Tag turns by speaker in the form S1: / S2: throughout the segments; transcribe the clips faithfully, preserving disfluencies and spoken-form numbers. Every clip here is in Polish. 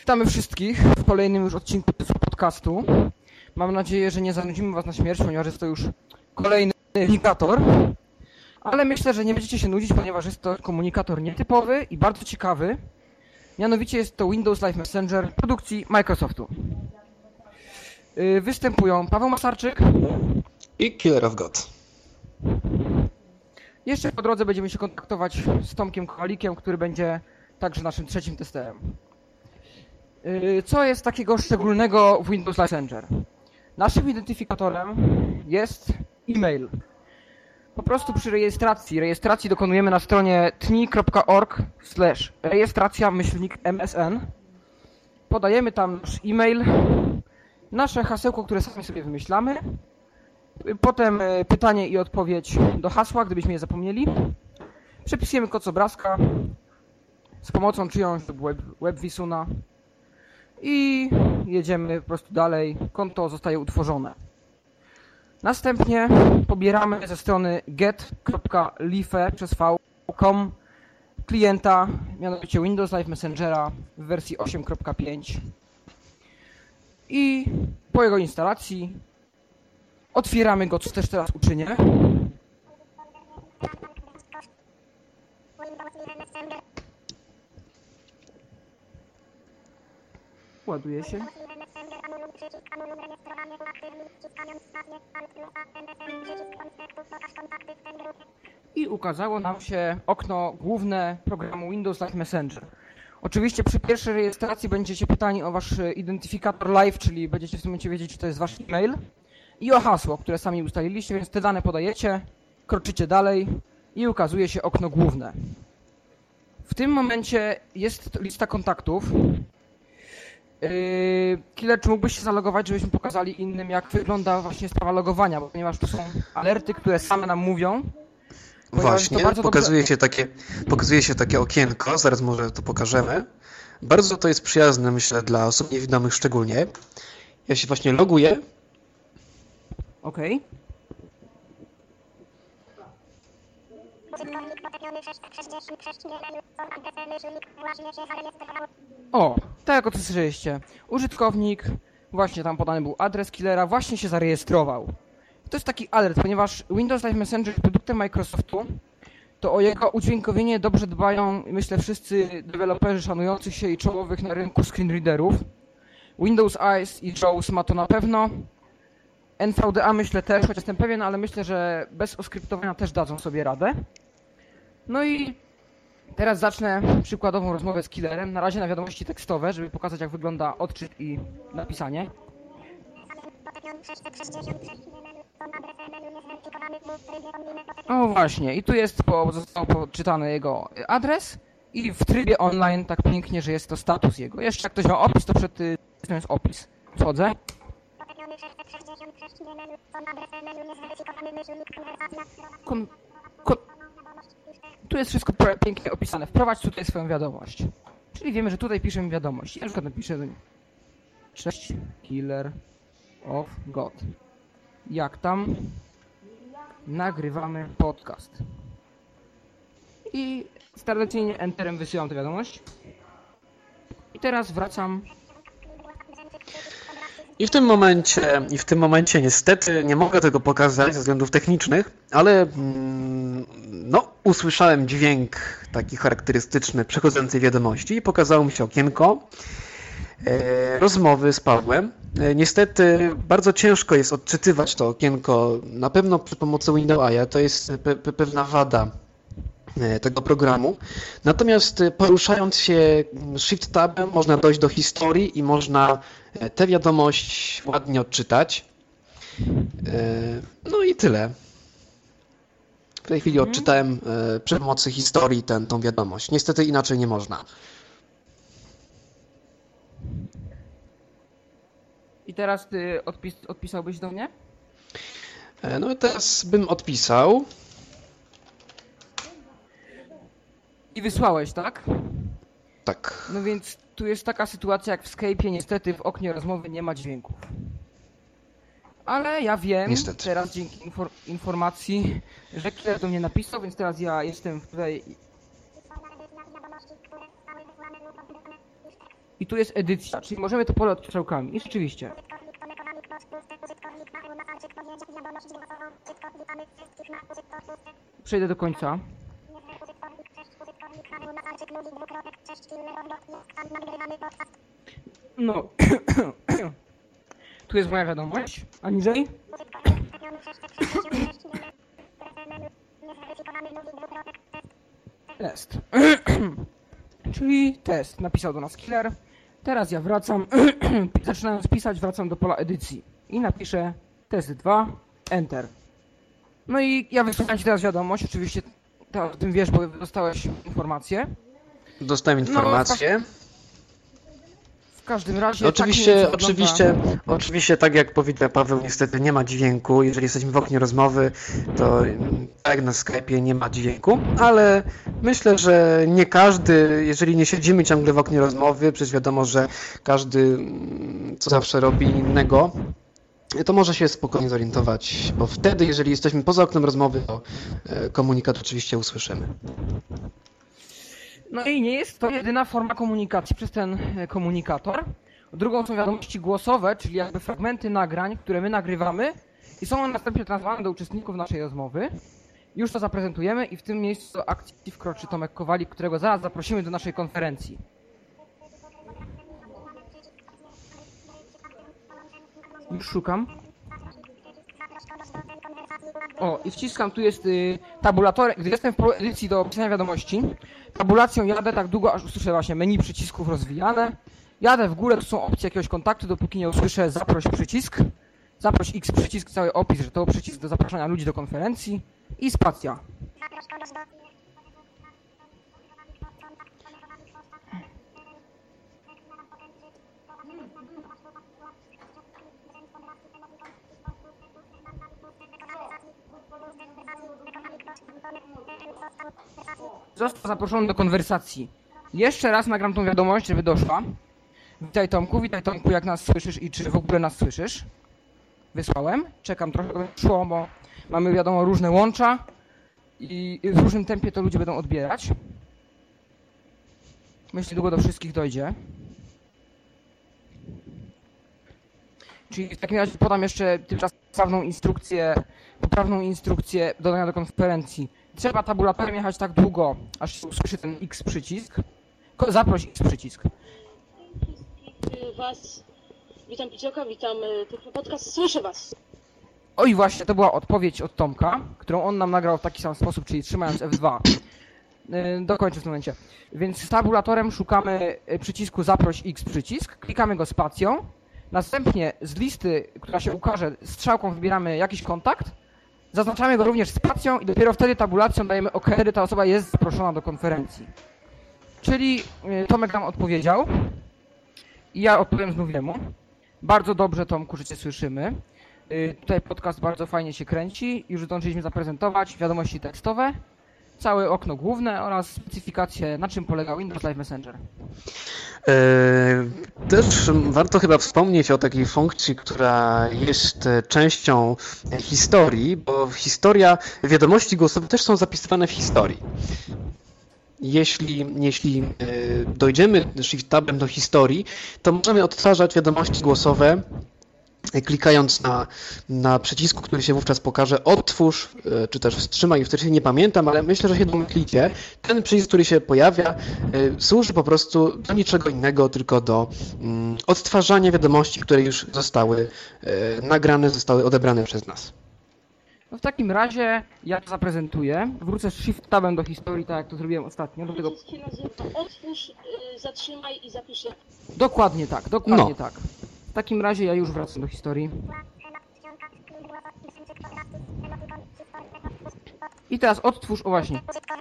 S1: Witamy wszystkich w kolejnym już odcinku podcastu. Mam nadzieję, że nie zanudzimy was na śmierć, ponieważ jest to już kolejny komunikator. Ale myślę, że nie będziecie się nudzić, ponieważ jest to komunikator nietypowy i bardzo ciekawy. Mianowicie jest to Windows Live Messenger produkcji Microsoftu. Występują Paweł Masarczyk
S2: i Killer of God.
S1: Jeszcze po drodze będziemy się kontaktować z Tomkiem Kowalikiem, który będzie także naszym trzecim testerem. Co jest takiego szczególnego w Windows Live Messenger? Naszym identyfikatorem jest e-mail. Po prostu przy rejestracji, rejestracji dokonujemy na stronie tni kropka org slash rejestracja myślnik msn. Podajemy tam nasz e-mail, nasze hasełko, które sami sobie wymyślamy. Potem pytanie i odpowiedź do hasła, gdybyśmy je zapomnieli. Przepisujemy kod z obrazka z pomocą czyjąś web, WebVisuna i jedziemy po prostu dalej. Konto zostaje utworzone. Następnie pobieramy ze strony get kropka life przez v kropka com klienta, mianowicie Windows Live Messengera w wersji osiem kropka pięć i po jego instalacji otwieramy go, co też teraz uczynię. Ładuje się. I ukazało nam się okno główne programu Windows Live Messenger. Oczywiście przy pierwszej rejestracji będziecie pytani o wasz identyfikator live, czyli będziecie w tym momencie wiedzieć, czy to jest wasz e-mail, i o hasło, które sami ustaliliście, więc te dane podajecie, kroczycie dalej i ukazuje się okno główne. W tym momencie jest lista kontaktów. Yy, Killer, czy mógłbyś się zalogować, żebyśmy pokazali innym, jak wygląda właśnie sprawa logowania, bo ponieważ tu są alerty, które same nam mówią.
S2: Właśnie, pokazuje dobrze... się takie, pokazuje się takie okienko, zaraz może to pokażemy. Bardzo to jest przyjazne, myślę, dla osób niewidomych szczególnie. Ja się właśnie loguję.
S1: Okej. O, tak jak o co słyszeliście. Użytkownik, właśnie tam podany był adres Killera, właśnie się zarejestrował. To jest taki alert, ponieważ Windows Live Messenger jest produktem Microsoftu, to o jego udźwiękowienie dobrze dbają, myślę, wszyscy deweloperzy szanujących się i czołowych na rynku screenreaderów. Windows Eyes i Jaws ma to na pewno. N V D A myślę też, chociaż jestem pewien, ale myślę, że bez oskryptowania też dadzą sobie radę. No i teraz zacznę przykładową rozmowę z Killerem, na razie na wiadomości tekstowe, żeby pokazać, jak wygląda odczyt i napisanie. O właśnie, i tu jest po, został podczytany jego adres i w trybie online tak pięknie, że jest to status jego. Jeszcze jak ktoś ma opis, to przed tym jest opis. Wchodzę. Kon, kon, tu jest wszystko pięknie opisane. Wprowadź tutaj swoją wiadomość. Czyli wiemy, że tutaj piszemy wiadomość. Ja na przykład napiszę do niej. Cześć, Killer of God. Jak tam? Nagrywamy podcast. I tradycyjnie enterem wysyłam tę wiadomość. I teraz wracam.
S2: I w tym momencie, i w tym momencie niestety nie mogę tego pokazać ze względów technicznych, ale no, usłyszałem dźwięk taki charakterystyczny przechodzącej wiadomości i pokazało mi się okienko e, rozmowy z Pawłem. E, niestety bardzo ciężko jest odczytywać to okienko, na pewno przy pomocy Windows A I, to jest pe, pe, pewna wada tego programu. Natomiast poruszając się Shift Tabem można dojść do historii i można tę wiadomość ładnie odczytać. No i tyle. W tej chwili odczytałem przy pomocy historii tę, tą wiadomość. Niestety inaczej nie można.
S1: I teraz ty odpis, odpisałbyś do mnie?
S2: No i teraz bym odpisał.
S1: I wysłałeś, tak?
S2: Tak.
S1: No więc tu jest taka sytuacja jak w Skype'ie, niestety w oknie rozmowy nie ma dźwięków. Ale ja wiem, niestety. Teraz dzięki infor informacji, że Killer do mnie napisał, więc teraz ja jestem tutaj i tu jest edycja, czyli możemy to pole od strzałkami. I rzeczywiście. Przejdę do końca. No. Tu jest moja wiadomość, a niżej? Test. Czyli test. Napisał do nas killer. Teraz ja wracam, zaczynając pisać, wracam do pola edycji i napiszę test dwa, enter. No i ja wysłałem ci teraz wiadomość, oczywiście ty o tym wiesz, bo dostałeś informację.
S2: Dostałem informację.
S1: No, w każdym razie...
S2: Oczywiście,
S1: tak
S2: oczywiście, oczywiście, tak jak powiedział Paweł, niestety nie ma dźwięku. Jeżeli jesteśmy w oknie rozmowy, to tak jak na Skype'ie nie ma dźwięku, ale myślę, że nie każdy, jeżeli nie siedzimy ciągle w oknie rozmowy, przecież wiadomo, że każdy co zawsze robi innego, to może się spokojnie zorientować, bo wtedy, jeżeli jesteśmy poza oknem rozmowy, to komunikat oczywiście usłyszymy.
S1: No i nie jest to jedyna forma komunikacji przez ten komunikator. Drugą są wiadomości głosowe, czyli jakby fragmenty nagrań, które my nagrywamy i są one następnie transmitowane do uczestników naszej rozmowy. Już to zaprezentujemy i w tym miejscu do akcji wkroczy Tomek Kowalik, którego zaraz zaprosimy do naszej konferencji. Już szukam. O, i wciskam, tu jest y, tabulator, gdy jestem w polu edycji do opisania wiadomości, tabulacją jadę tak długo, aż usłyszę właśnie menu przycisków rozwijane. Jadę w górę, tu są opcje jakiegoś kontaktu, dopóki nie usłyszę zaproś przycisk. Zaproś X przycisk, cały opis, że to przycisk do zapraszania ludzi do konferencji i spacja. Został zaproszony do konwersacji. Jeszcze raz nagram tą wiadomość, żeby doszła. Witaj Tomku, witaj Tomku, jak nas słyszysz i czy w ogóle nas słyszysz? Wysłałem. Czekam trochę, żeby szło, bo mamy wiadomo różne łącza i w różnym tempie to ludzie będą odbierać. Myślę, że długo do wszystkich dojdzie. Czyli w takim razie podam jeszcze tymczasową instrukcję, poprawną instrukcję dodania do konferencji. Trzeba tabulatorem jechać tak długo, aż się usłyszy ten X przycisk. Zaproś X przycisk.
S3: Was, witam Picioka, witam Tyflo Podcast, słyszę was.
S1: Oj właśnie, to była odpowiedź od Tomka, którą on nam nagrał w taki sam sposób, czyli trzymając F dwa. Dokończę w tym momencie. Więc z tabulatorem szukamy przycisku zaproś X przycisk, klikamy go spacją, następnie z listy, która się ukaże, strzałką wybieramy jakiś kontakt, zaznaczamy go również spacją i dopiero wtedy tabulacją dajemy OK, kiedy ta osoba jest zaproszona do konferencji. Czyli Tomek nam odpowiedział i ja odpowiem znów jemu. Bardzo dobrze, Tomku, że cię słyszymy. Tutaj podcast bardzo fajnie się kręci. Już zdążyliśmy zaprezentować wiadomości tekstowe, całe okno główne oraz specyfikację, na czym polega Windows Live Messenger.
S2: Też warto chyba wspomnieć o takiej funkcji, która jest częścią historii, bo historia, wiadomości głosowe też są zapisywane w historii. Jeśli, jeśli dojdziemy shift-tabem do historii, to możemy odtwarzać wiadomości głosowe, klikając na, na przycisku, który się wówczas pokaże, odtwórz, czy też wstrzymaj, wtedy nie pamiętam, ale myślę, że się domyślicie. Ten przycisk, który się pojawia, służy po prostu do niczego innego, tylko do um, odtwarzania wiadomości, które już zostały e, nagrane, zostały odebrane przez nas.
S1: No w takim razie ja to zaprezentuję. Wrócę z shift-tabem do historii, tak jak to zrobiłem ostatnio. Do tego...
S3: Wszystkie nazywa otwórz, yy, zatrzymaj i zapisz je.
S1: Dokładnie tak, dokładnie
S2: No.
S1: tak. W takim razie ja już wracam do historii. I teraz odtwórz, o właśnie.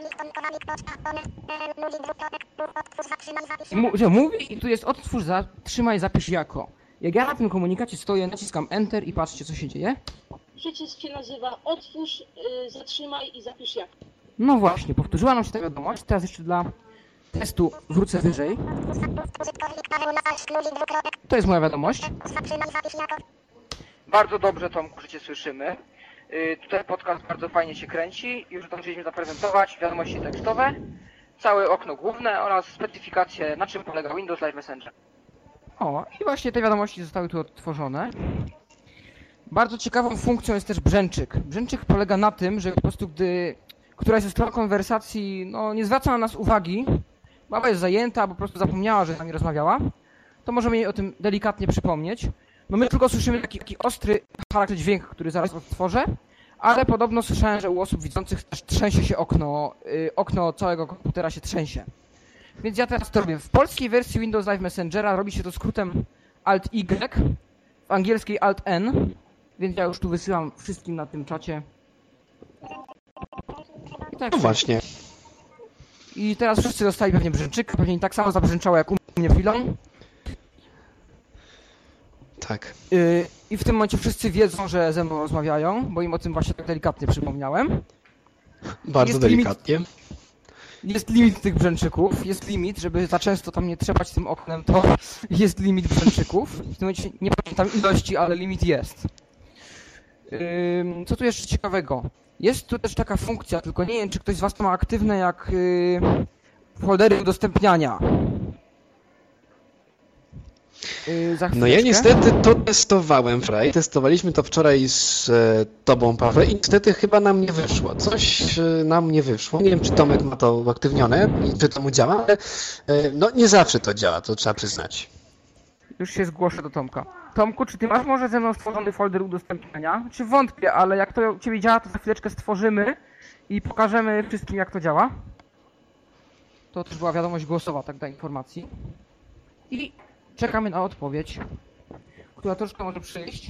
S1: Mu, że mówi i tu jest odtwórz, zatrzymaj, zapisz jako. Jak ja na tym komunikacie stoję, naciskam Enter i patrzcie, co się dzieje.
S3: Przycisk się nazywa otwórz, yy, zatrzymaj i zapisz jak.
S1: No właśnie, powtórzyła nam się ta wiadomość. Teraz jeszcze dla testu wrócę wyżej. To jest moja wiadomość. Bardzo dobrze, Tomku, że cię słyszymy. Yy, tutaj podcast bardzo fajnie się kręci. Już zdążyliśmy zaprezentować wiadomości tekstowe, całe okno główne oraz specyfikację, na czym polega Windows Live Messenger. O, i właśnie te wiadomości zostały tu odtworzone. Bardzo ciekawą funkcją jest też brzęczyk. Brzęczyk polega na tym, że po prostu gdy któraś ze stron konwersacji no, nie zwraca na nas uwagi, baba jest zajęta, albo po prostu zapomniała, że z nami rozmawiała, to możemy jej o tym delikatnie przypomnieć. No my tylko słyszymy taki, taki ostry charakter dźwięk, który zaraz odtworzę, ale podobno słyszałem, że u osób widzących też trzęsie się okno, yy, okno całego komputera się trzęsie. Więc ja teraz to robię. W polskiej wersji Windows Live Messengera robi się to skrótem Alt-Y, w angielskiej Alt-N, więc ja już tu wysyłam wszystkim na tym czacie. I tak
S2: No właśnie.
S1: I teraz wszyscy dostali pewnie brzęczyka, pewnie tak samo zabrzęczało jak u mnie chwilą.
S2: Tak.
S1: Yy, I w tym momencie wszyscy wiedzą, że ze mną rozmawiają, bo im o tym właśnie tak delikatnie przypomniałem.
S2: Bardzo
S1: Jest
S2: delikatnie.
S1: Jest limit tych brzęczyków, jest limit, żeby za często tam nie trzepać tym oknem, to jest limit brzęczyków. W tym momencie nie pamiętam ilości, ale limit jest. Yy, co tu jeszcze ciekawego? Jest tu też taka funkcja, tylko nie wiem, czy ktoś z was to ma aktywne, jak yy, foldery udostępniania. Yy, za
S2: No ja
S1: chwileczkę.
S2: niestety to testowałem wczoraj. Testowaliśmy to wczoraj z e, tobą, Paweł, i niestety chyba nam nie wyszło. Coś e, nam nie wyszło. Nie wiem, czy Tomek ma to uaktywnione i czy to mu działa, ale e, no nie zawsze to działa, to trzeba przyznać.
S1: Już się zgłoszę do Tomka. Tomku, czy ty masz może ze mną stworzony folder udostępniania? Czy wątpię, ale jak to u ciebie działa, to za chwileczkę stworzymy i pokażemy wszystkim, jak to działa. To też była wiadomość głosowa, tak dla informacji. I czekamy na odpowiedź, która troszkę może przyjść.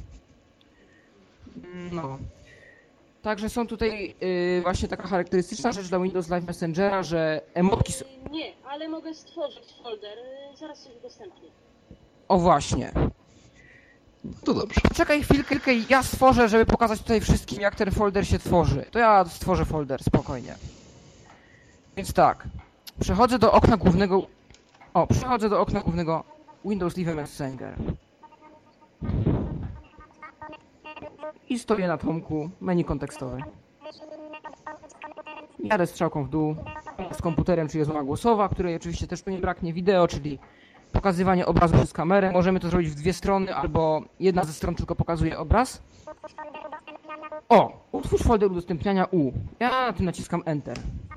S1: No. Także są tutaj yy, właśnie taka charakterystyczna rzecz dla Windows Live Messengera, że emotki... s-
S3: Y, Nie, ale mogę stworzyć folder, y, zaraz coś udostępnię.
S1: O właśnie.
S2: To dobrze.
S1: Czekaj chwilkę i ja stworzę, żeby pokazać tutaj wszystkim, jak ten folder się tworzy. To ja stworzę folder, spokojnie. Więc tak, przechodzę do okna głównego... O, przechodzę do okna głównego Windows Live Messenger. I stoję na Tomku, menu kontekstowe. Jadę strzałką w dół z komputerem, czyli rozmowa głosowa, której oczywiście też tu nie braknie, wideo, czyli pokazywanie obrazu przez kamerę. Możemy to zrobić w dwie strony, albo jedna ze stron tylko pokazuje obraz. O! Utwórz folder udostępniania U. Ja na tym naciskam Enter.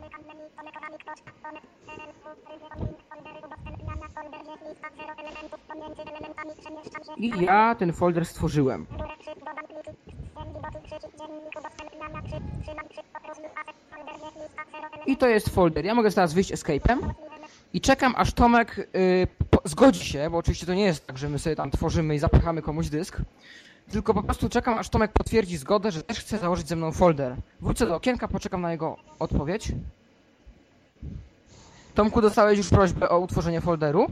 S1: I ja ten folder stworzyłem. I to jest folder. Ja mogę teraz wyjść escape'em i czekam, aż Tomek yy, po, zgodzi się, bo oczywiście to nie jest tak, że my sobie tam tworzymy i zapychamy komuś dysk, tylko po prostu czekam, aż Tomek potwierdzi zgodę, że też chce założyć ze mną folder. Wrócę do okienka, poczekam na jego odpowiedź. Tomku, dostałeś już prośbę o utworzenie folderu.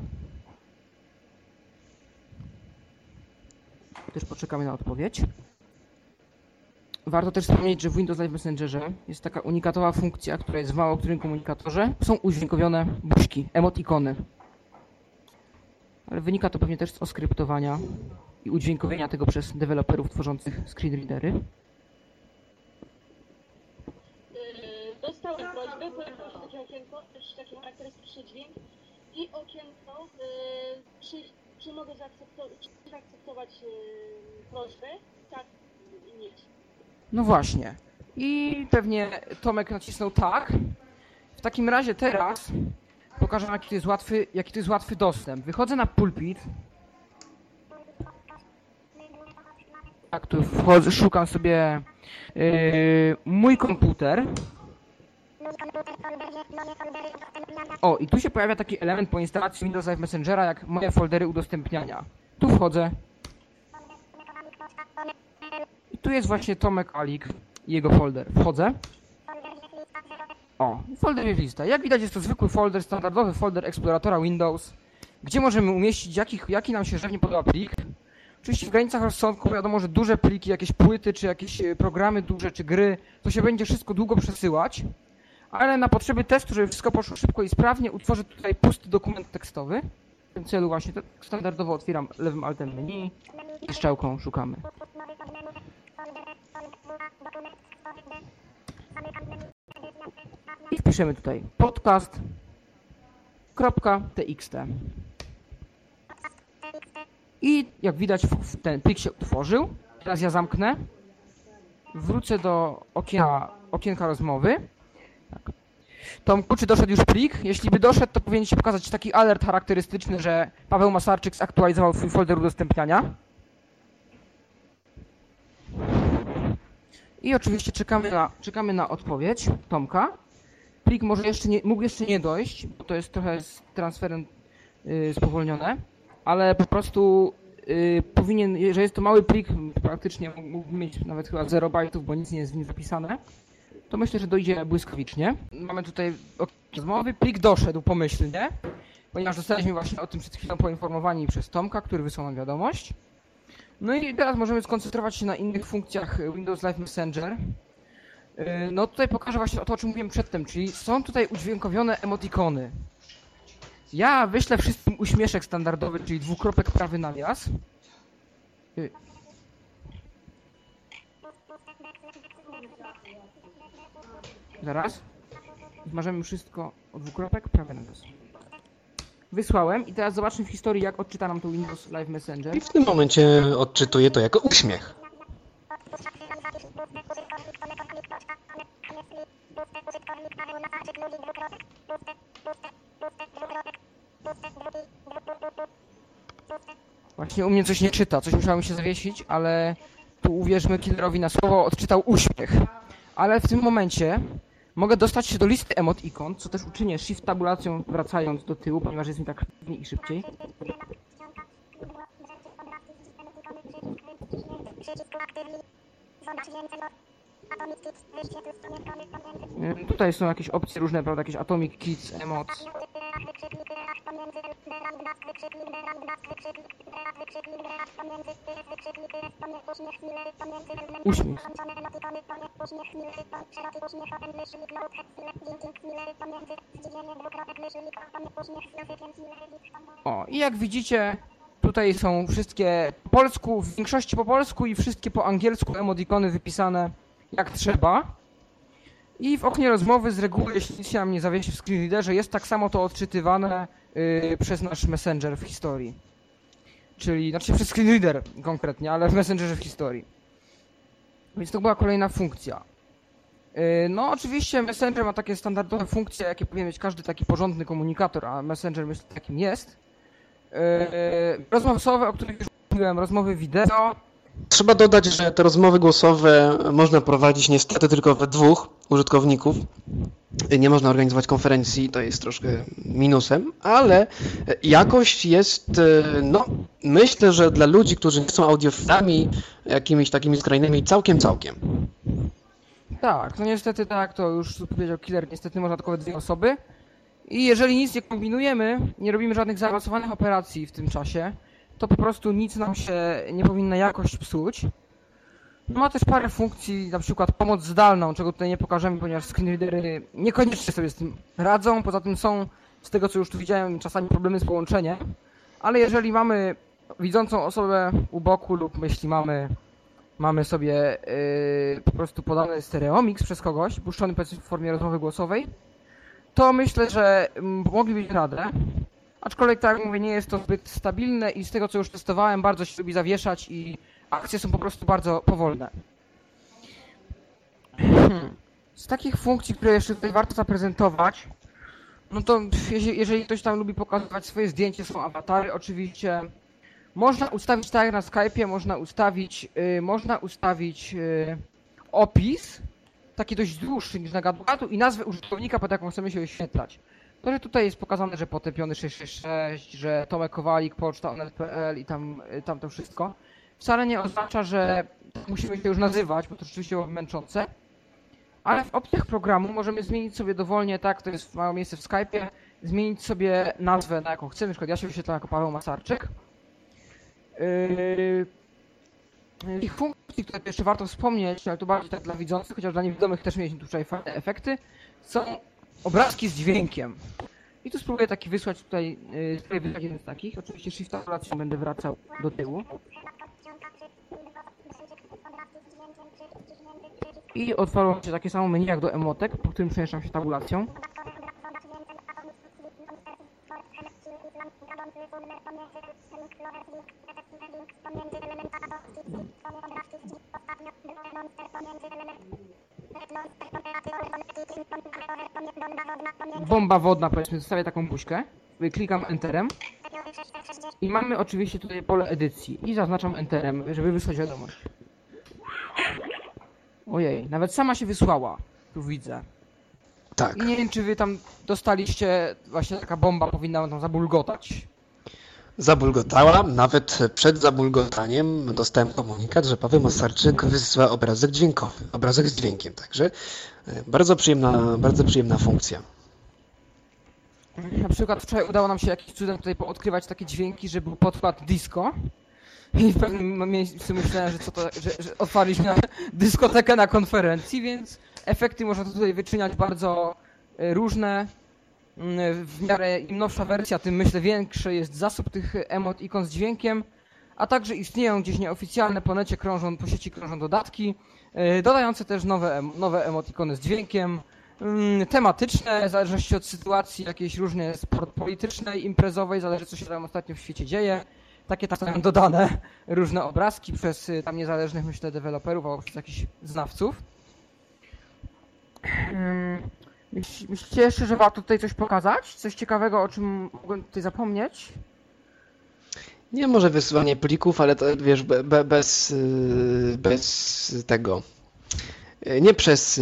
S1: Też poczekamy na odpowiedź. Warto też wspomnieć, że w Windows Live Messengerze jest taka unikatowa funkcja, która jest w mało którym komunikatorze. Są udźwiękowione buźki, emotikony. Ale wynika to pewnie też z oskryptowania i udźwiękowienia tego przez deweloperów tworzących screenreadery.
S3: Yy, dostałem prośbę, pojawiło się takie okienko, też taki charakterystyczny dźwięk i okienko, yy, czy, czy mogę zaakceptować, czy zaakceptować yy, prośbę, tak i nie.
S1: No właśnie. I pewnie Tomek nacisnął tak. W takim razie teraz pokażę, jaki to jest łatwy, jaki to jest łatwy dostęp. Wychodzę na pulpit. Tak, tu wchodzę, szukam sobie yy, mój komputer. O, i tu się pojawia taki element po instalacji Windows Live Messengera, jak moje foldery udostępniania. Tu wchodzę. I tu jest właśnie Tomek Alik i jego folder. Wchodzę. O, folder jest lista. Jak widać, jest to zwykły folder, standardowy folder eksploratora Windows, gdzie możemy umieścić jakich, jaki nam się żywnie podoba plik. Oczywiście w granicach rozsądku wiadomo, że duże pliki, jakieś płyty, czy jakieś programy duże, czy gry, to się będzie wszystko długo przesyłać, ale na potrzeby testu, żeby wszystko poszło szybko i sprawnie, utworzę tutaj pusty dokument tekstowy. W tym celu właśnie tak standardowo otwieram lewym altem menu i strzałką szukamy. I napiszemy tutaj podcast.txt. I jak widać ten plik się utworzył. Teraz ja zamknę. Wrócę do okiena, okienka rozmowy. Tak. Tomku, czy doszedł już plik? Jeśli by doszedł, to powinien się pokazać taki alert charakterystyczny, że Paweł Masarczyk zaktualizował swój folder udostępniania. I oczywiście czekamy na, czekamy na odpowiedź Tomka. Plik może jeszcze nie, mógł jeszcze nie dojść, bo to jest trochę z transferem yy, spowolnione, ale po prostu yy, powinien, że jest to mały plik, praktycznie mógł mieć nawet chyba zero bajtów, bo nic nie jest w nim zapisane, to myślę, że dojdzie błyskawicznie. Mamy tutaj rozmowy, plik doszedł pomyślnie, ponieważ zostaliśmy właśnie o tym przed chwilą poinformowani przez Tomka, który wysłał nam wiadomość. No i teraz możemy skoncentrować się na innych funkcjach Windows Live Messenger. No tutaj pokażę właśnie o to, o czym mówiłem przedtem, czyli są tutaj udźwiękowione emotikony. Ja wyślę wszystkim uśmieszek standardowy, czyli dwukropek prawy nawias. Zaraz. Zmarzemy wszystko o dwukropek prawy nawias. Wysłałem i teraz zobaczmy w historii, jak odczyta nam to Windows Live Messenger.
S2: I w tym momencie odczytuję to jako uśmiech.
S1: Właśnie u mnie coś nie czyta, coś musiało mi się zawiesić, ale tu uwierzmy killerowi na słowo, odczytał uśmiech. Ale w tym momencie mogę dostać się do listy emot ikon, co też uczynię shift tabulacją wracając do tyłu, ponieważ jest mi tak szybciej i szybciej. Tutaj są jakieś opcje różne, prawda, jakieś Atomic Kids, Emotes. Uśmiech. O, i jak widzicie, tutaj są wszystkie po polsku, w większości po polsku i wszystkie po angielsku emotikony wypisane jak trzeba. I w oknie rozmowy z reguły, jeśli nic się nam nie zawiesi w screenreaderze, jest tak samo to odczytywane yy, przez nasz Messenger w historii. Czyli, znaczy przez screenreader konkretnie, ale w Messengerze w historii. Więc to była kolejna funkcja. Yy, no oczywiście Messenger ma takie standardowe funkcje, jakie powinien mieć każdy taki porządny komunikator, a Messenger myślę takim jest. Yy, rozmowy głosowe, o których już mówiłem, rozmowy wideo.
S2: Trzeba dodać, że te rozmowy głosowe można prowadzić niestety tylko we dwóch użytkowników. Nie można organizować konferencji, to jest troszkę minusem, ale jakość jest, no myślę, że dla ludzi, którzy nie są audiofilami, jakimiś takimi skrajnymi, całkiem, całkiem.
S1: Tak, no niestety tak, to już powiedział Killer, niestety można tylko we dwie osoby. I jeżeli nic nie kombinujemy, nie robimy żadnych zaawansowanych operacji w tym czasie, to po prostu nic nam się nie powinna jakość psuć. Ma też parę funkcji, na przykład pomoc zdalną, czego tutaj nie pokażemy, ponieważ screenreadery niekoniecznie sobie z tym radzą. Poza tym są, z tego co już tu widziałem, czasami problemy z połączeniem. Ale jeżeli mamy widzącą osobę u boku lub jeśli mamy, mamy sobie yy, po prostu podany stereomix przez kogoś, puszczony w formie rozmowy głosowej, to myślę, że moglibyśmy radę. Aczkolwiek, tak jak mówię, nie jest to zbyt stabilne i z tego, co już testowałem, bardzo się lubi zawieszać i akcje są po prostu bardzo powolne. Hmm. Z takich funkcji, które jeszcze tutaj warto zaprezentować, no to jeżeli ktoś tam lubi pokazywać swoje zdjęcie, są awatary oczywiście. Można ustawić, tak jak na Skype'ie, można ustawić, yy, można ustawić yy, opis, taki dość dłuższy niż na gadu i nazwę użytkownika, pod jaką chcemy się wyświetlać. To, że tutaj jest pokazane, że potępiony sześćset sześćdziesiąt sześć, że Tomek Kowalik, poczta onet kropka pe el i tam, tam to wszystko, wcale nie oznacza, że musimy się już nazywać, bo to rzeczywiście było męczące. Ale w opcjach programu możemy zmienić sobie dowolnie, tak, to jest ma miejsce w Skype'ie, zmienić sobie nazwę, na jaką chcemy. Na przykład ja się wyświetlam jako Paweł Masarczyk. Yy... Ich funkcji, które jeszcze warto wspomnieć, ale to bardziej tak dla widzących, chociaż dla niewidomych też mieliśmy tutaj fajne efekty, są obrazki z dźwiękiem. I tu spróbuję taki wysłać tutaj, yy, spróbuję wysłać jeden z takich. Oczywiście shift tabulacją będę wracał do tyłu. I otwarło się takie samo menu jak do emotek, po którym przemieszczam się tabulacją. Bomba wodna, powiedzmy, zostawię taką buźkę. Klikam Enterem. I mamy oczywiście tutaj pole edycji. I zaznaczam Enterem, żeby wysłać wiadomość. Ojej, nawet sama się wysłała. Tu widzę.
S2: Tak.
S1: I nie wiem, czy wy tam dostaliście, właśnie taka bomba powinna wam tam zabulgotać.
S2: Zabulgotała, nawet przed zabulgotaniem dostałem komunikat, że Paweł Masarczyk wysyła obrazek dźwiękowy, obrazek z dźwiękiem, także bardzo przyjemna, bardzo przyjemna funkcja.
S1: Na przykład wczoraj udało nam się jakimś cudem tutaj poodkrywać takie dźwięki, że był podkład disco. I w pewnym miejscu myślałem, że co to, że, że otwarliśmy dyskotekę na konferencji, więc efekty można tutaj wyczyniać bardzo różne. W miarę im nowsza wersja, tym myślę większy jest zasób tych emot ikon z dźwiękiem, a także istnieją gdzieś nieoficjalne, po necie krążą, po sieci krążą dodatki, dodające też nowe, nowe emotikony z dźwiękiem, tematyczne, w zależności od sytuacji, jakieś różne sport politycznej, imprezowej, zależy co się tam ostatnio w świecie dzieje. Takie tam są dodane różne obrazki przez tam niezależnych, myślę, deweloperów albo przez jakichś znawców. Myślicie jeszcze, że warto tutaj coś pokazać? Coś ciekawego, o czym mogłem tutaj zapomnieć?
S2: Nie, może wysyłanie plików, ale to wiesz, be, be, bez, bez tego. Nie przez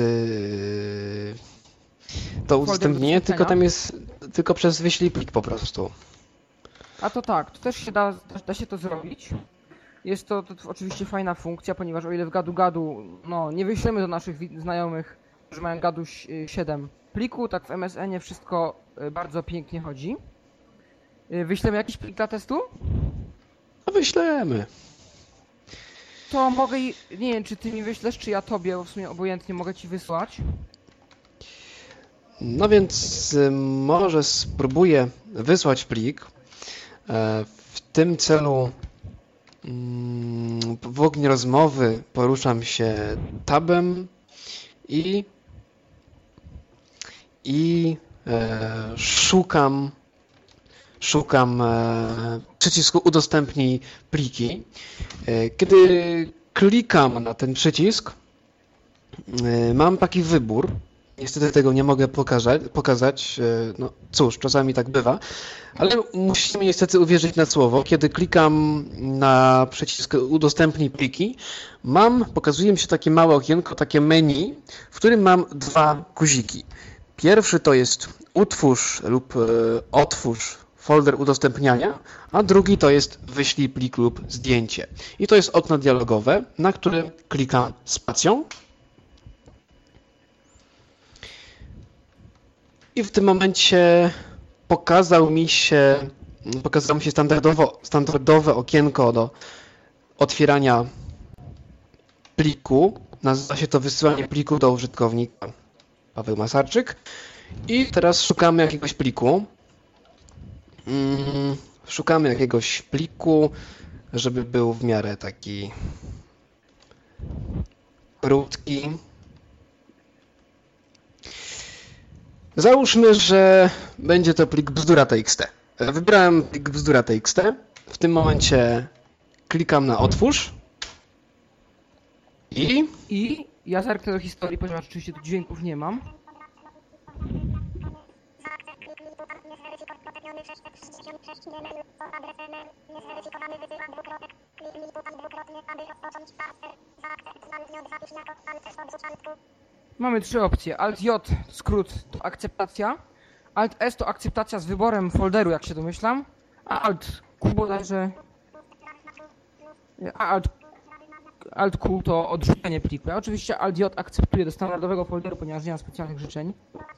S2: to udostępnienie, tylko tam jest, tylko przez wyślij plik po prostu.
S1: A to tak, to też się da, da się to zrobić. Jest to, to oczywiście fajna funkcja, ponieważ o ile w gadu-gadu, no nie wyślemy do naszych znajomych, że mają gadu siedem pliku, tak w M S N ie wszystko bardzo pięknie chodzi. Wyślemy jakiś plik dla testu?
S2: No wyślemy.
S1: To mogę i... nie wiem, czy ty mi wyślesz, czy ja tobie, bo w sumie obojętnie mogę ci wysłać.
S2: No więc może spróbuję wysłać plik. W tym celu w oknie rozmowy poruszam się tabem i i e, szukam szukam e, przycisku udostępnij pliki. E, kiedy klikam na ten przycisk, e, mam taki wybór. Niestety tego nie mogę pokazać, pokazać. E, no cóż, czasami tak bywa, ale musicie mi niestety uwierzyć na słowo. Kiedy klikam na przycisk udostępnij pliki, mam, pokazuje mi się takie małe okienko, takie menu, w którym mam dwa guziki. Pierwszy to jest utwórz lub e, otwórz folder udostępniania, a drugi to jest wyślij plik lub zdjęcie. I to jest okno dialogowe, na które klikam spacją. I w tym momencie pokazał mi się, pokazało mi się standardowo, standardowe okienko do otwierania pliku. Nazywa się to wysyłanie pliku do użytkownika. Paweł Masarczyk. I teraz szukamy jakiegoś pliku. Hmm, szukamy jakiegoś pliku, żeby był w miarę taki krótki. Załóżmy, że będzie to plik bzdura.txt. Wybrałem plik bzdura.txt. W tym momencie klikam na otwórz. I...
S1: I ja zerknę do historii, ponieważ oczywiście tu dźwięków nie mam. Mamy trzy opcje. Alt-J, skrót to akceptacja. Alt-S to akceptacja z wyborem folderu, jak się domyślam. A Alt-Q bodajże... A Alt Alt-Q to odrzucenie pliku. Ja oczywiście Alt-J akceptuję do standardowego folderu, ponieważ nie mam specjalnych życzeń.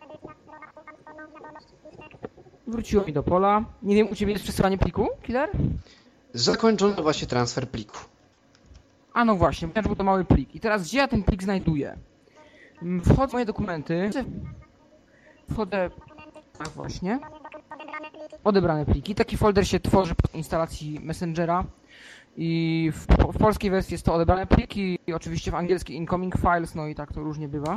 S1: Wróciło mi do pola. Nie wiem, u ciebie jest przesyłanie pliku, Killer?
S2: Zakończono właśnie transfer pliku.
S1: A no właśnie, ponieważ był to mały plik. I teraz gdzie ja ten plik znajduję? Wchodzę w moje dokumenty. Wchodzę... Tak właśnie. Odebrane pliki. Taki folder się tworzy po instalacji Messengera i w, w polskiej wersji jest to odebrane pliki, i oczywiście w angielskiej incoming files, no i tak to różnie bywa.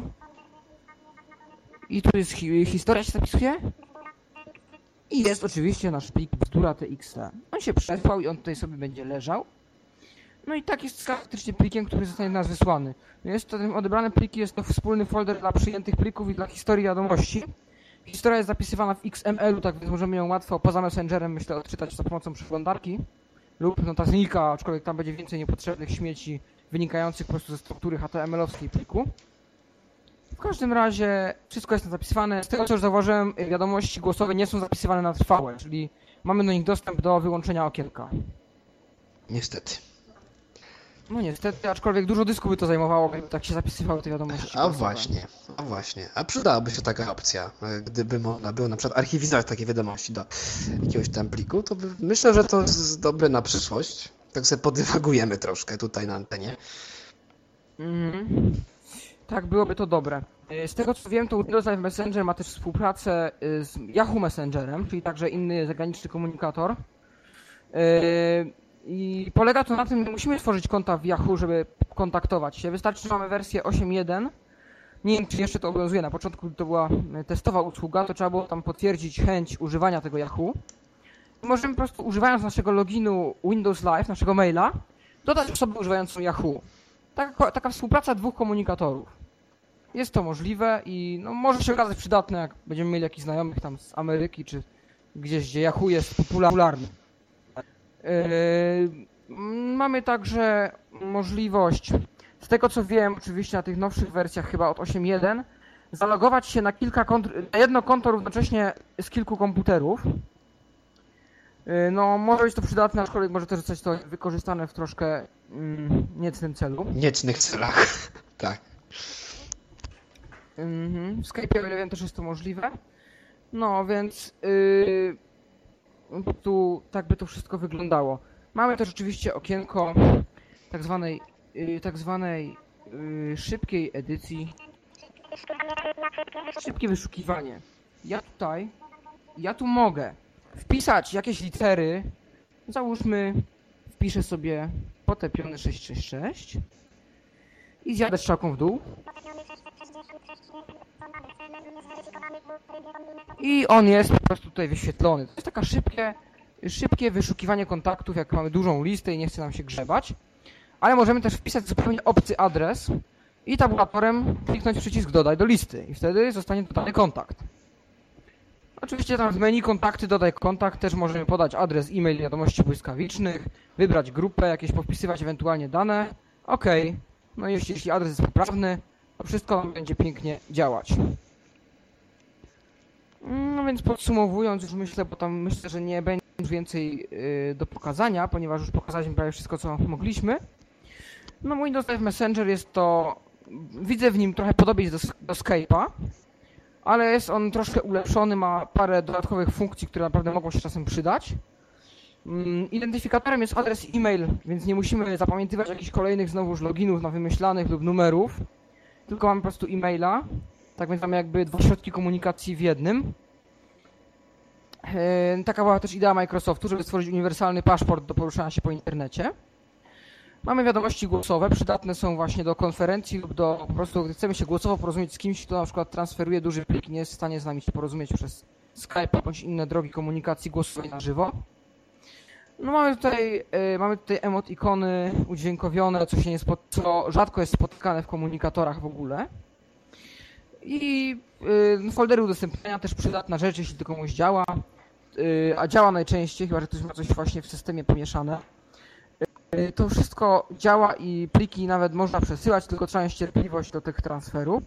S1: I tu jest hi historia się zapisuje. I jest oczywiście nasz plik bzdura.txt. On się przesłał i on tutaj sobie będzie leżał. No i tak jest faktycznie plikiem, który zostanie do nas wysłany. Jest to, ten odebrane pliki jest to wspólny folder dla przyjętych plików i dla historii wiadomości. Historia jest zapisywana w X M L u, tak więc możemy ją łatwo poza Messengerem, myślę, odczytać za pomocą przeglądarki lub notatnika, aczkolwiek tam będzie więcej niepotrzebnych śmieci wynikających po prostu ze struktury H T M L-owskiej pliku. W każdym razie wszystko jest tam zapisywane. Z tego co już zauważyłem, wiadomości głosowe nie są zapisywane na trwałe, czyli mamy do nich dostęp do wyłączenia okienka.
S2: Niestety.
S1: No niestety, aczkolwiek dużo dysku by to zajmowało, gdyby tak się zapisywały te wiadomości
S2: A
S1: głosowe.
S2: właśnie, a właśnie. A przydałaby się taka opcja, gdyby można było na przykład archiwizować takie wiadomości do jakiegoś tam pliku, to by, myślę, że to jest dobre na przyszłość. Tak sobie podywagujemy troszkę tutaj na antenie.
S1: Mhm. Tak, byłoby to dobre. Z tego co wiem, to Windows Live Messenger ma też współpracę z Yahoo Messengerem, czyli także inny zagraniczny komunikator. I polega to na tym, że musimy tworzyć konta w Yahoo, żeby kontaktować się. Wystarczy, że mamy wersję osiem jeden. Nie wiem, czy jeszcze to obowiązuje. Na początku to była testowa usługa, to trzeba było tam potwierdzić chęć używania tego Yahoo. I możemy po prostu, używając naszego loginu Windows Live, naszego maila, dodać osobę używającą Yahoo. Taka, taka współpraca dwóch komunikatorów. Jest to możliwe i no, może się okazać przydatne, jak będziemy mieli jakichś znajomych tam z Ameryki, czy gdzieś, gdzie Yahoo jest popularny. Yy, mamy także możliwość, z tego co wiem, oczywiście na tych nowszych wersjach chyba od osiem jeden, zalogować się na kilka kont, na jedno konto równocześnie z kilku komputerów. Yy, no może być to przydatne, aczkolwiek może też zostać to wykorzystane w troszkę mm, niecnym celu.
S2: Niecnych celach, tak.
S1: Mhm. W Skype'ie, o ile wiem, też jest to możliwe. No więc yy, tu tak by to wszystko wyglądało. Mamy też oczywiście okienko tak zwanej, yy, tak zwanej yy, szybkiej edycji. Szybkie wyszukiwanie. Ja tutaj, ja tu mogę wpisać jakieś litery. Załóżmy, wpiszę sobie potepiony sześć sześć sześć i zjadę strzałką w dół. I on jest po prostu tutaj wyświetlony. To jest taka szybkie, szybkie wyszukiwanie kontaktów, jak mamy dużą listę i nie chce nam się grzebać. Ale możemy też wpisać zupełnie obcy adres i tabulatorem kliknąć przycisk dodaj do listy i wtedy zostanie dodany kontakt. Oczywiście tam w menu kontakty, dodaj kontakt też możemy podać adres e-mail wiadomości błyskawicznych, wybrać grupę, jakieś powpisywać ewentualnie dane. OK. No i jeśli, jeśli adres jest poprawny, to wszystko będzie pięknie działać. No więc podsumowując, już myślę, bo tam myślę, że nie będzie już więcej yy, do pokazania, ponieważ już pokazaliśmy prawie wszystko, co mogliśmy. No mój Windows Live Messenger jest to, widzę w nim trochę podobieństw do, do Skype'a, ale jest on troszkę ulepszony, ma parę dodatkowych funkcji, które naprawdę mogą się czasem przydać. Yy, identyfikatorem jest adres e-mail, więc nie musimy zapamiętywać jakichś kolejnych znowuż loginów na wymyślanych lub numerów, tylko mamy po prostu e-maila. Tak więc mamy jakby dwa środki komunikacji w jednym. Yy, taka była też idea Microsoftu, żeby stworzyć uniwersalny paszport do poruszania się po internecie. Mamy wiadomości głosowe, przydatne są właśnie do konferencji lub do, po prostu gdy chcemy się głosowo porozumieć z kimś, kto na przykład transferuje duży plik i nie jest w stanie z nami się porozumieć przez Skype bądź inne drogi komunikacji głosowej na żywo. No mamy tutaj, yy, mamy tutaj emotikony udźwiękowione, co, się nie spot- co rzadko jest spotykane w komunikatorach w ogóle. I yy, foldery udostępniania też przydatna rzecz, jeśli to komuś działa, yy, a działa najczęściej, chyba że ktoś ma coś właśnie w systemie pomieszane. Yy, to wszystko działa i pliki nawet można przesyłać, tylko trzeba mieć cierpliwość do tych transferów.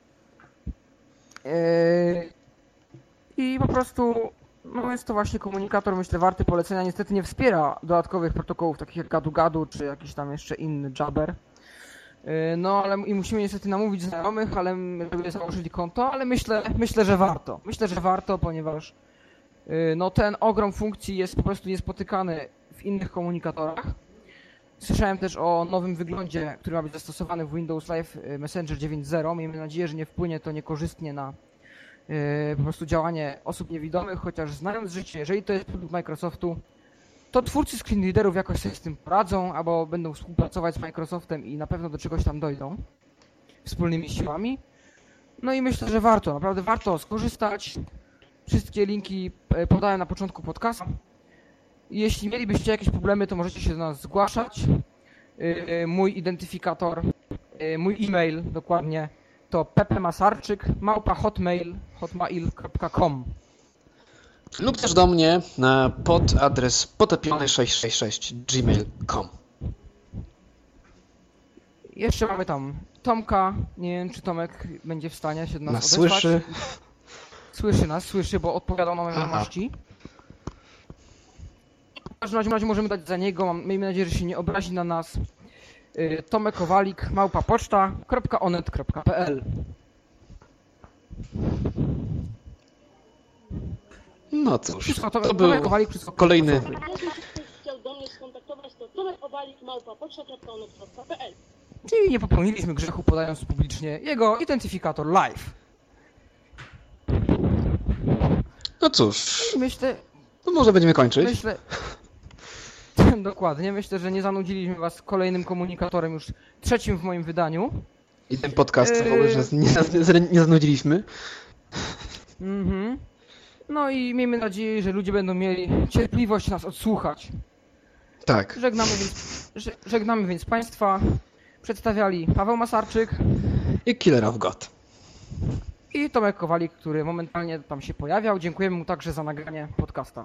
S1: Yy, I po prostu no jest to właśnie komunikator, myślę, warty polecenia. Niestety nie wspiera dodatkowych protokołów takich jak gadu-gadu czy jakiś tam jeszcze inny Jabber. No, ale i musimy niestety namówić znajomych, ale żeby założyli konto, ale myślę, myślę, że warto. Myślę, że warto, ponieważ no ten ogrom funkcji jest po prostu niespotykany w innych komunikatorach. Słyszałem też o nowym wyglądzie, który ma być zastosowany w Windows Live Messenger dziewięć zero. Miejmy nadzieję, że nie wpłynie to niekorzystnie na yy, po prostu działanie osób niewidomych, chociaż znając życie, jeżeli to jest produkt Microsoftu, to twórcy screenreaderów jakoś sobie z tym poradzą, albo będą współpracować z Microsoftem i na pewno do czegoś tam dojdą wspólnymi siłami. No i myślę, że warto, naprawdę warto skorzystać. Wszystkie linki e, podałem na początku podcastu. Jeśli mielibyście jakieś problemy, to możecie się do nas zgłaszać. Yy, yy, Mój identyfikator, yy, mój e-mail dokładnie to pepemasarczyk małpa hotmail hotmail kropka com.
S2: Lub też do mnie na pod adres potopiony sześć sześć sześć gmail kropka com.
S1: Jeszcze mamy tam Tomka. Nie wiem, czy Tomek będzie w stanie się do nas
S2: Nas
S1: odezwać.
S2: słyszy.
S1: Słyszy nas, słyszy, bo odpowiadał na moje
S2: Aha.
S1: wiadomości. W każdym razie, razie możemy dać za niego, mam, miejmy nadzieję, że się nie obrazi na nas. Yy, Tomek Kowalik, małpa poczta kropka onet kropka p l.
S2: No cóż,
S1: Wszystko,
S2: to
S1: Tomek,
S2: był
S1: Tomek Kowalik, wszystko
S2: kolejny...
S1: kontaktowy.
S3: Jeżeli ktoś chciał do mnie skontaktować, to tomek obalik małpa poczta kropka onet kropka p l.
S1: Czyli nie popełniliśmy grzechu, podając publicznie jego identyfikator live.
S2: No cóż,
S1: I myślę,
S2: to może będziemy kończyć.
S1: myślę... Dokładnie, myślę, że nie zanudziliśmy was kolejnym komunikatorem, już trzecim w moim wydaniu.
S2: I ten podcast w
S1: Yy.
S2: ogóle, że nie, nie zanudziliśmy.
S1: Mhm. No i miejmy nadzieję, że ludzie będą mieli cierpliwość nas odsłuchać.
S2: Tak.
S1: Żegnamy więc, że- żegnamy więc Państwa. Przedstawiali Paweł Masarczyk
S2: I Killer of God.
S1: i Tomek Kowalik, który momentalnie tam się pojawiał. Dziękujemy mu także za nagranie podcasta.